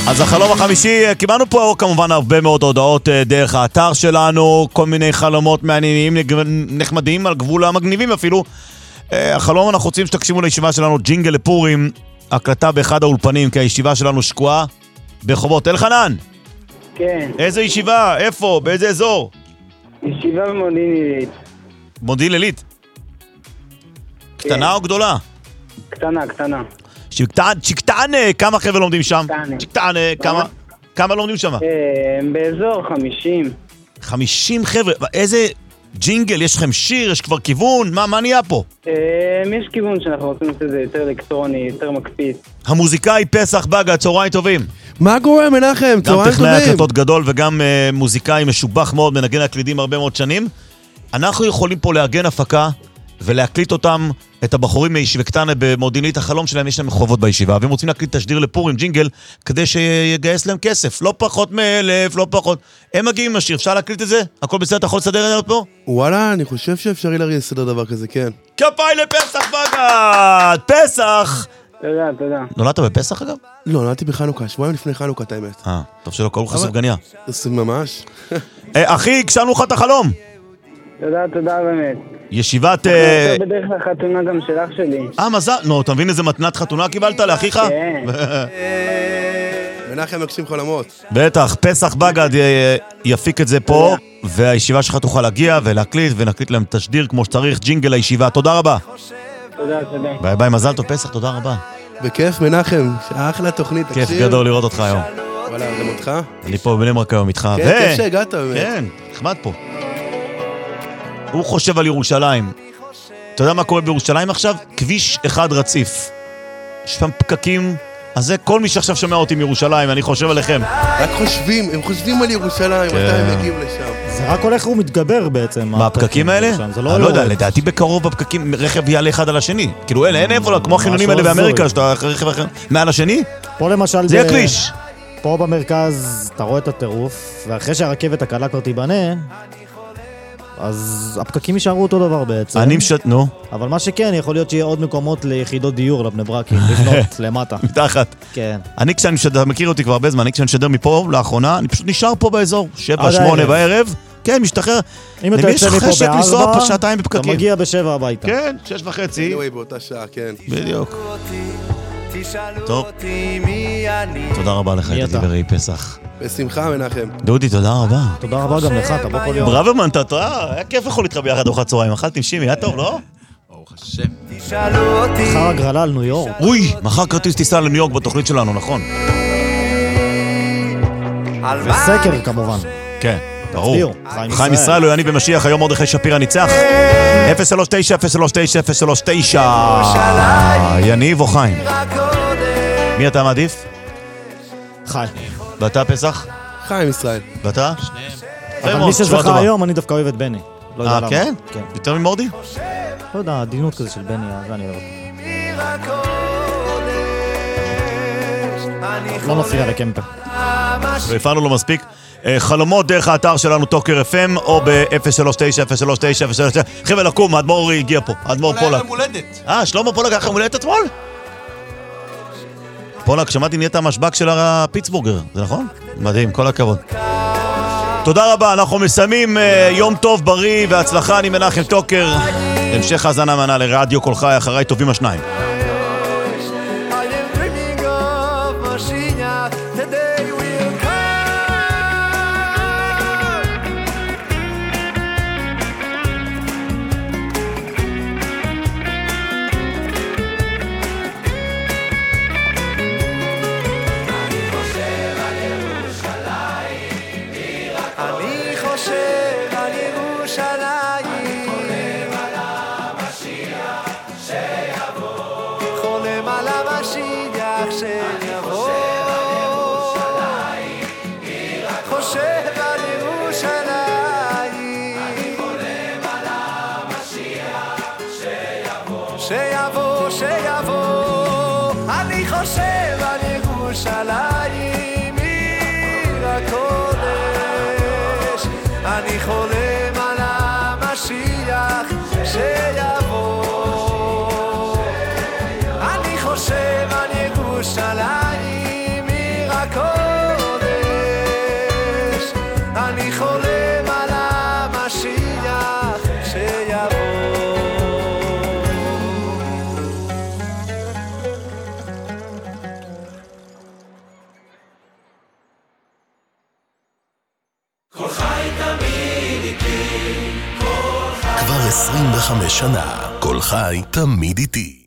אז החלום החמישי, קיבלנו פה כמובן הרבה מאוד הודעות דרך האתר שלנו, כל מיני חלומות מעניינים, נחמדים, על גבול המגניבים אפילו. החלום, אנחנו רוצים שתקשיבו לישיבה שלנו, ג'ינגל לפורים, הקלטה באחד האולפנים, כי הישיבה שלנו שקועה ברחובות. אלחנן! כן. איזה ישיבה? איפה? באיזה אזור? ישיבה במודיעין עילית. מודיעין עילית? קטנה או גדולה? קטנה, קטנה. צ'יקטנה, כמה חבר'ה לומדים שם? צ'יקטנה. כמה לומדים שם? באזור 50. 50 חבר'ה, איזה ג'ינגל, יש לכם שיר, יש כבר כיוון, מה נהיה פה? יש כיוון שאנחנו רוצים לעשות את זה יותר אלקטרוני, יותר מקפיץ. המוזיקאי פסח בגה, צהריים טובים. מה קורה מנחם? צהריים טובים. גם טכנאי הקלטות גדול וגם מוזיקאי משובח מאוד, מנגן הקלידים הרבה מאוד שנים. אנחנו יכולים פה לארגן הפקה ולהקליט אותם, את הבחורים מישיבה קטנה במודיעינית, החלום שלהם, יש להם חובות בישיבה, והם רוצים להקליט תשדיר לפורים, ג'ינגל, כדי שיגייס להם כסף. לא פחות מ1,000, לא פחות. הם מגיעים עם השיר, אפשר להקליט את זה? הכל בסדר, אתה יכול לסדר את זה פה? וואלה, אני חושב שאפשרי לסדר דבר כזה, כן. כפיים לפסח בגד! פסח! תודה. נולדת בפסח אגב? לא, נולדתי בחנוכה, שבועיים לפני חנוכה, את האמת. טוב שלא קראו לך סופגניה. זה ממש. אחי, הגשמנו לך את החלום. תודה באמת. ישיבת... אנחנו בדרך לחתונה גם של אח שלי. מזל. נו, אתה מבין איזה מתנת חתונה קיבלת לאחיך? כן. מנחם מגשים חלומות. בטח, פסח בגד יפיק את זה פה, והישיבה שלך תוכל להגיע ולהקליט, ונקליט להם תשדיר כמו שצריך, ג'ינגל הישיבה. תודה רבה. תודה. ביי ביי, מזל טוב פסח, תודה רבה. בכיף מנחם, אחלה תוכנית, כיף גדול לראות אותך היום. וואלה, גם אותך? אני פה בבני ברק היום איתך. כן, כיף שהגעת באמת. כן, נחמד פה. הוא חושב על ירושלים. אתה יודע מה קורה בירושלים עכשיו? כביש אחד רציף. יש פעם פקקים, אז זה כל מי שעכשיו שומע אותי מירושלים, אני חושב עליכם. רק חושבים, הם חושבים על ירושלים, מתי הם מגיעים לשם. זה רק הולך ומתגבר בעצם. מה, הפקקים האלה? אני לא יודע, לדעתי בקרוב בפקקים רכב יעלה אחד על השני. כאילו אין איפה, כמו החילונים האלה באמריקה, שאתה רכב אחר מעל השני? פה למשל... זה הכביש. פה במרכז אתה רואה את הטירוף, ואחרי שהרכבת הקלה כבר תיבנה, אז הפקקים יישארו אותו דבר בעצם. נו. אבל מה שכן, יכול להיות שיהיה עוד מקומות ליחידות דיור לבני ברקים, לבנות למטה. מתחת. כן. אני כשאני משדר, מכיר אותי כבר הרבה זמן, אני כשאני משדר מפה לאחרונה, אני פשוט נשאר פה באזור, 7-8 בערב. כן, משתחרר. אם אתה יוצא מפה ב4, אתה מגיע ב7 הביתה. כן, 6:30. באותה שעה, כן. בדיוק. טוב. תודה רבה לך, ידידי בראי פסח. בשמחה מנחם. דודי, תודה רבה. תודה רבה גם לך, תבוא כל יום. ברוורמן, אתה היה כיף לאכול איתך ביחד ארוחת צהריים, אכלת עם שימי, היה טוב, לא? ברוך השם. מחר הגרלה על ניו יורק. אוי, מחר כרטיס טיסה לניו יורק בתוכנית שלנו, נכון? וסקר כמובן. כן, ברור. חיים ישראל, יוני במשיח, היום מרדכי שפירא ניצח. 039-039-039. יניב או חיים? מי אתה מעדיף? חיים. ואתה פסח? חיים ישראל. ואתה? אבל מי שזכה היום, אני דווקא אוהב את בני. כן? יותר ממורדי? לא יודע, עדינות כזה של בני, זה אני אוהב אותו. לא נופיע לקמפר. והפענו לו מספיק. חלומות דרך האתר שלנו טוקר FM או ב-039-039-039. חבר'ה לקום, האדמו"ר הגיע פה, האדמו"ר פולק. אולי יום הולדת. שלמה פולק היה לך הולדת אתמול? פולק, שמעתי נהיית המשבק של הפיטסבורגר, זה נכון? מדהים, כל הכבוד. תודה רבה, אנחנו מסיימים יום טוב, בריא והצלחה, אני מנחם טוקר. המשך האזנה מנה לרדיו כל חי, אחריי טובים השניים. שיבוא 25 שנה. כל חי תמיד איתי.